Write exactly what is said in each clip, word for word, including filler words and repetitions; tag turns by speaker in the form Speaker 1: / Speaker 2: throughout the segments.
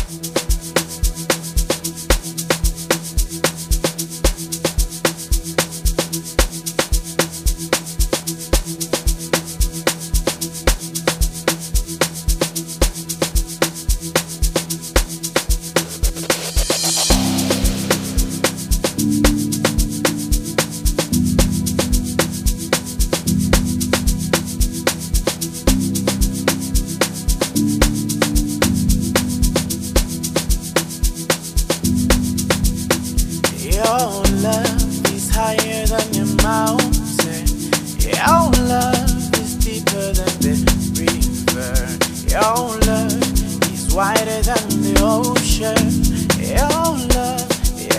Speaker 1: Your love is higher than the mountain. Your love is deeper than the river. Your love is wider than the ocean. Your love,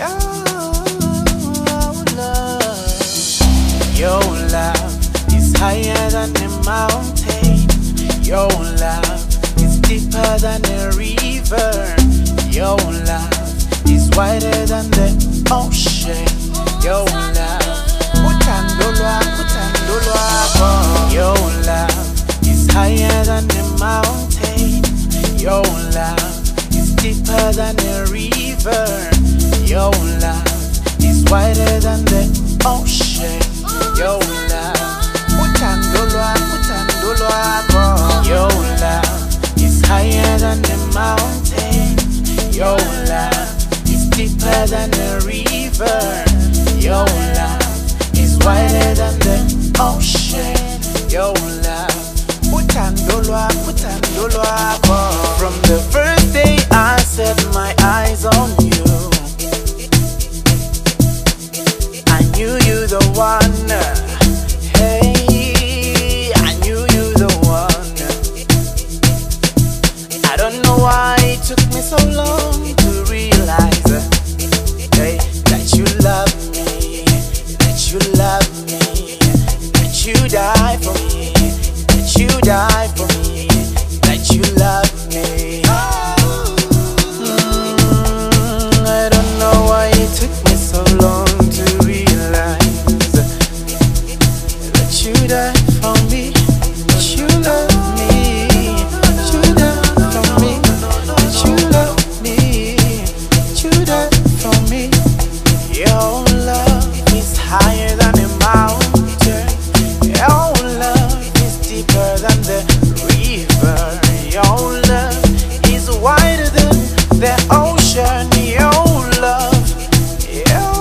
Speaker 1: your love. Your love is higher than the mountain. Your love is deeper than the river. Your love is wider than the ocean. Your love, utandolwa, utandolwa. Your love is higher than the mountain. Your love is deeper than the river. Your love is wider than the ocean. Your love, utandolwa, utandolwa. Your love is higher than the mountain. Your love is deeper than the river. Your love is wider than the ocean. Your love, utandolwa, utandolwa. From the first day I set my eyes on you, I knew you the one. Hey, I knew you the one. I don't know why it took me so long to realize, hey, that you love me, that you love me, that you die for me, that you die for me, that you love me. Mm, I don't know why it took me so long to realize that you die for me, that you love me, that you die for me, that you love me, that you die for me. Your love is higher than a mountain. Your love is deeper than the river. Your love is wider than the ocean. Your love, your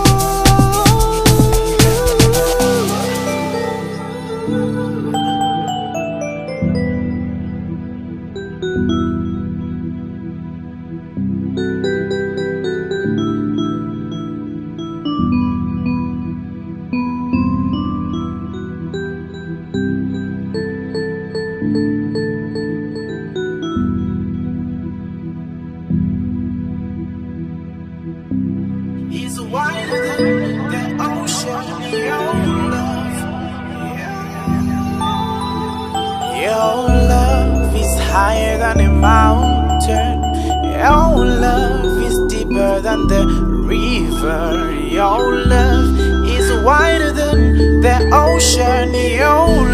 Speaker 1: is wider than the ocean. Your love, your love is higher than a mountain. Your love is deeper than the river. Your love is wider than the ocean. Your